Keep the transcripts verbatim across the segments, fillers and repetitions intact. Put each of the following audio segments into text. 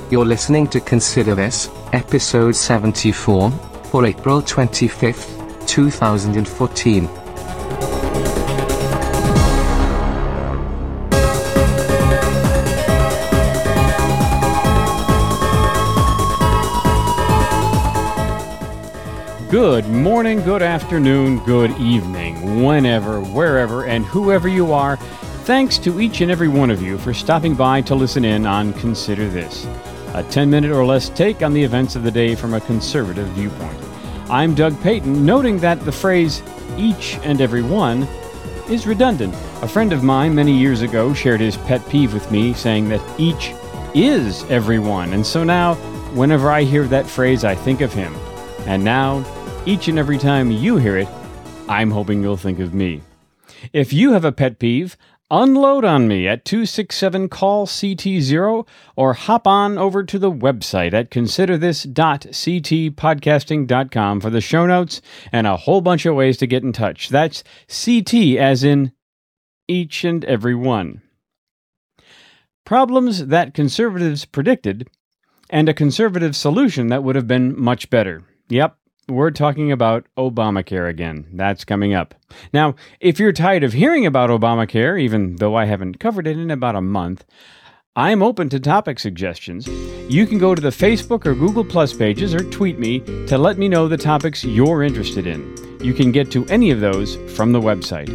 You're listening to Consider This, episode seventy-four, for April twenty-fifth, two thousand fourteen. Good morning, good afternoon, good evening, whenever, wherever, and whoever you are. Thanks to each and every one of you for stopping by to listen in on Consider This, a ten-minute or less take on the events of the day from a conservative viewpoint. I'm Doug Payton, noting that the phrase, each and every one, is redundant. A friend of mine many years ago shared his pet peeve with me, saying that each is everyone, and so now, whenever I hear that phrase, I think of him. And now, each and every time you hear it, I'm hoping you'll think of me. If you have a pet peeve, unload on me at two six seven call C T zero or hop on over to the website at consider this dot c t podcasting dot com for the show notes and a whole bunch of ways to get in touch. That's C T as in each and every one. Problems that conservatives predicted and a conservative solution that would have been much better. Yep. We're talking about Obamacare again. That's coming up. Now, if you're tired of hearing about Obamacare, even though I haven't covered it in about a month, I'm open to topic suggestions. You can go to the Facebook or Google Plus pages or tweet me to let me know the topics you're interested in. You can get to any of those from the website.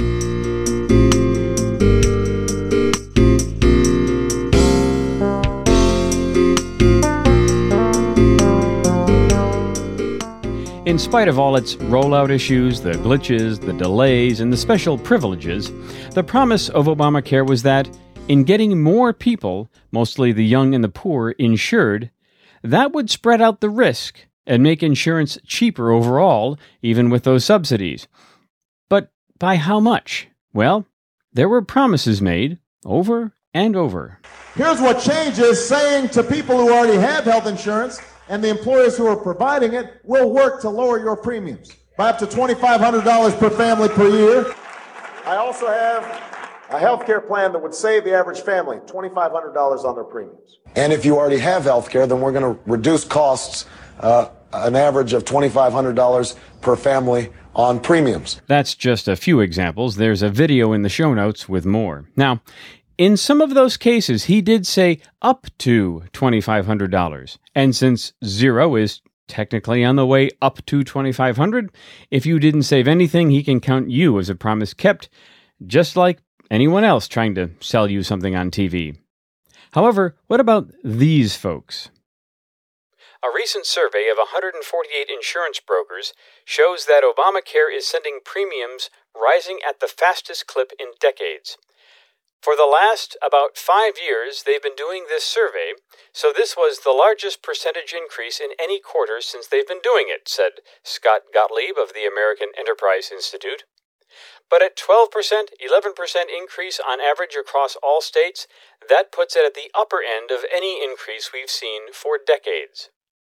In spite of all its rollout issues, the glitches, the delays, and the special privileges, the promise of Obamacare was that, in getting more people, mostly the young and the poor, insured, that would spread out the risk and make insurance cheaper overall, even with those subsidies. But by how much? Well, there were promises made over and over. Here's what changes: saying to people who already have health insurance, and the employers who are providing it, will work to lower your premiums by up to twenty-five hundred dollars per family per year. I also have a health care plan that would save the average family twenty-five hundred dollars on their premiums. And if you already have health care, then we're going to reduce costs, uh, an average of twenty-five hundred dollars per family on premiums. That's just a few examples. There's a video in the show notes with more. Now, in some of those cases, he did say up to twenty-five hundred dollars. And since zero is technically on the way up to twenty-five hundred dollars, if you didn't save anything, he can count you as a promise kept, just like anyone else trying to sell you something on T V. However, what about these folks? A recent survey of one hundred forty-eight insurance brokers shows that Obamacare is sending premiums rising at the fastest clip in decades. For the last about five years, they've been doing this survey, so this was the largest percentage increase in any quarter since they've been doing it, said Scott Gottlieb of the American Enterprise Institute. But at twelve percent, eleven percent increase on average across all states, that puts it at the upper end of any increase we've seen for decades.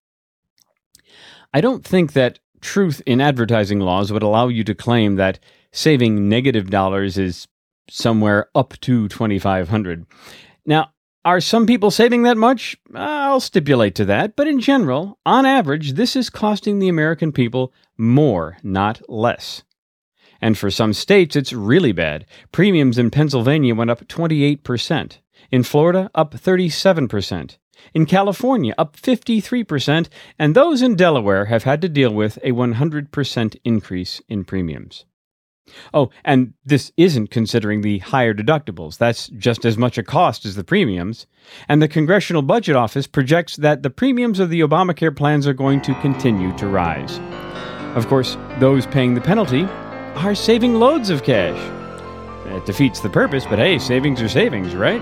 I don't think that truth in advertising laws would allow you to claim that saving negative dollars is somewhere up to twenty-five hundred dollars. Now, are some people saving that much? I'll stipulate to that, but in general, on average, this is costing the American people more, not less. And for some states, it's really bad. Premiums in Pennsylvania went up twenty-eight percent. In Florida, up thirty-seven percent. In California, up fifty-three percent. And those in Delaware have had to deal with a one hundred percent increase in premiums. Oh, and this isn't considering the higher deductibles. That's just as much a cost as the premiums. And the Congressional Budget Office projects that the premiums of the Obamacare plans are going to continue to rise. Of course, those paying the penalty are saving loads of cash. It defeats the purpose, but hey, savings are savings, right?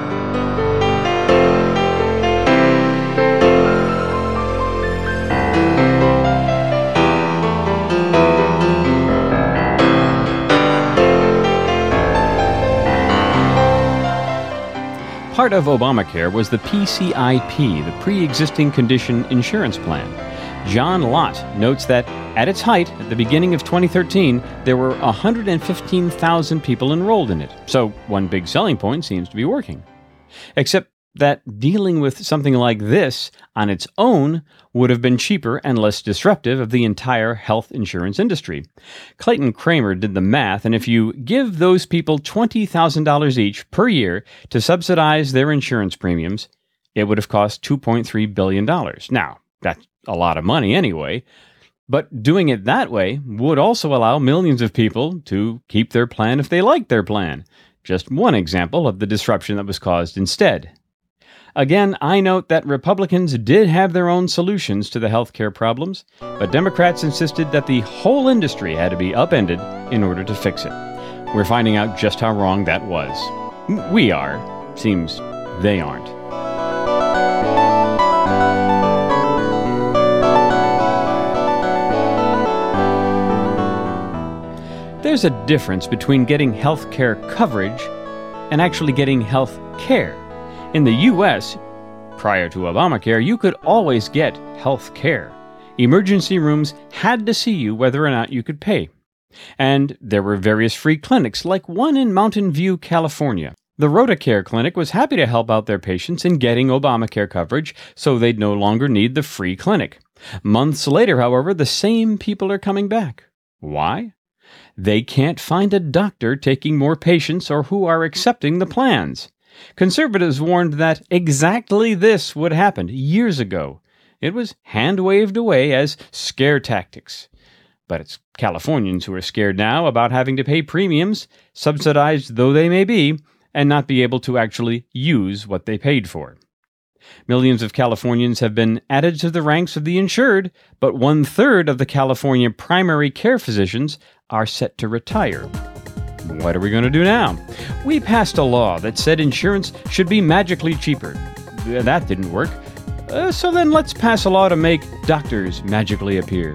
Part of Obamacare was the P C I P, the Pre-Existing Condition Insurance Plan. John Lott notes that at its height, at the beginning of twenty thirteen, there were one hundred fifteen thousand people enrolled in it. So one big selling point seems to be working. Except that dealing with something like this on its own would have been cheaper and less disruptive of the entire health insurance industry. Clayton Kramer did the math, and if you give those people twenty thousand dollars each per year to subsidize their insurance premiums, it would have cost two point three billion dollars. Now, that's a lot of money anyway, but doing it that way would also allow millions of people to keep their plan if they liked their plan. Just one example of the disruption that was caused instead. Again, I note that Republicans did have their own solutions to the healthcare problems, but Democrats insisted that the whole industry had to be upended in order to fix it. We're finding out just how wrong that was. We are. Seems they aren't. There's a difference between getting health care coverage and actually getting health care. In the U S, prior to Obamacare, you could always get health care. Emergency rooms had to see you whether or not you could pay. And there were various free clinics, like one in Mountain View, California. The RotaCare Clinic was happy to help out their patients in getting Obamacare coverage so they'd no longer need the free clinic. Months later, however, the same people are coming back. Why? They can't find a doctor taking more patients or who are accepting the plans. Conservatives warned that exactly this would happen years ago. It was hand-waved away as scare tactics. But it's Californians who are scared now about having to pay premiums, subsidized though they may be, and not be able to actually use what they paid for. Millions of Californians have been added to the ranks of the insured, but one-third of the California primary care physicians are set to retire. What are we going to do now? We passed a law that said insurance should be magically cheaper. That didn't work. Uh, so then let's pass a law to make doctors magically appear.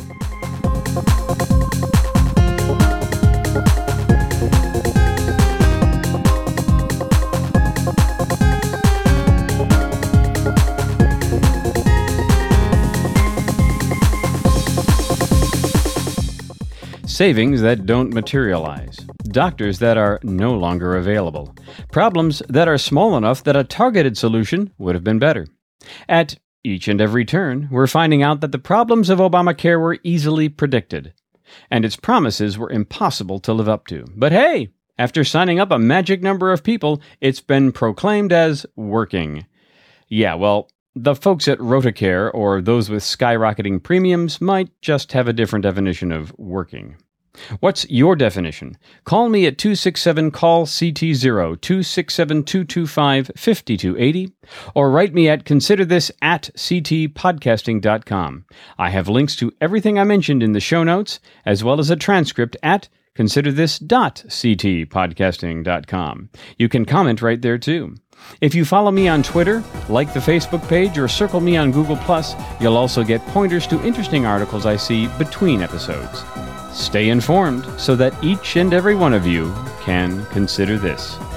Savings that don't materialize. Doctors that are no longer available. Problems that are small enough that a targeted solution would have been better. At each and every turn, we're finding out that the problems of Obamacare were easily predicted, and its promises were impossible to live up to. But hey, after signing up a magic number of people, it's been proclaimed as working. Yeah, well, the folks at RotaCare, or those with skyrocketing premiums, might just have a different definition of working. What's your definition? Call me at two six seven, call C T zero, two six seven, two two five, five two eight zero, or write me at considerthis at c t podcasting dot com. I have links to everything I mentioned in the show notes, as well as a transcript at consider this dot c t podcasting dot com. You can comment right there too. If you follow me on Twitter, like the Facebook page, or circle me on Google plus, you'll also get pointers to interesting articles I see between episodes. Stay informed so that each and every one of you can consider this.